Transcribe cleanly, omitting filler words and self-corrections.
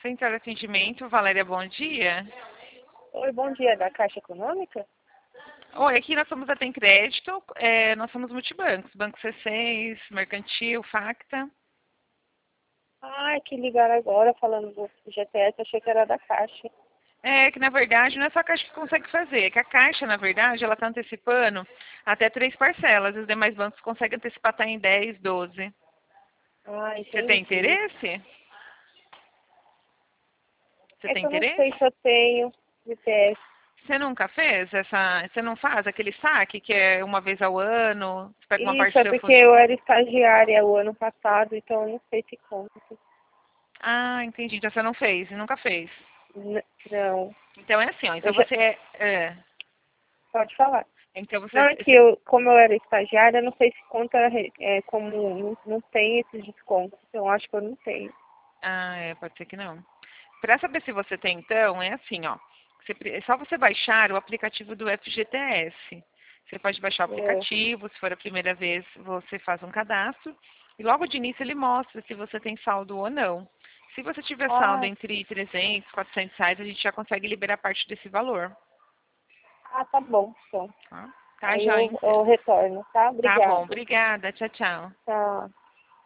Central de Atendimento, Valéria, bom dia. Oi, bom dia, da Caixa Econômica? Oi, aqui nós somos a Tem Crédito, nós somos multibancos, Banco C6, Mercantil, Facta. Ah, que ligaram agora falando do GTS, achei que era da Caixa. É que, na verdade, não é só a Caixa que consegue fazer, é que a Caixa, na verdade, ela está antecipando até 3 parcelas, os demais bancos conseguem antecipar até em 10, 12. Ah, Você tem entendi. interesse? Você É tem que eu não sei interesse? se eu tenho GTS. Você nunca fez essa. Você não faz aquele saque que é uma vez ao ano? Você pega uma parte Isso, do é seu porque fundo. eu era estagiária o ano passado, então eu não sei se conta. Ah, entendi. Então você não fez, e nunca fez. Não, Então é assim, ó. eu Então já... você Pode falar. então você. Não, é que eu, como eu era estagiária, eu não sei se conta como não tem esses descontos. Então, eu acho que eu não tenho. Pode ser que não. Para saber se você tem, então, é assim, ó. É só você baixar o aplicativo do FGTS. Você pode baixar o É. aplicativo, se for a primeira vez, você faz um cadastro. E logo de início ele mostra se você tem saldo ou não. Se você tiver saldo Ah, entre 300 e 400 reais, a gente já consegue liberar parte desse valor. tá bom, então. Tá, tá Aí já, eu então. retorno, tá? Tá bom, Obrigada. obrigada. Tchau, tchau. Tchau.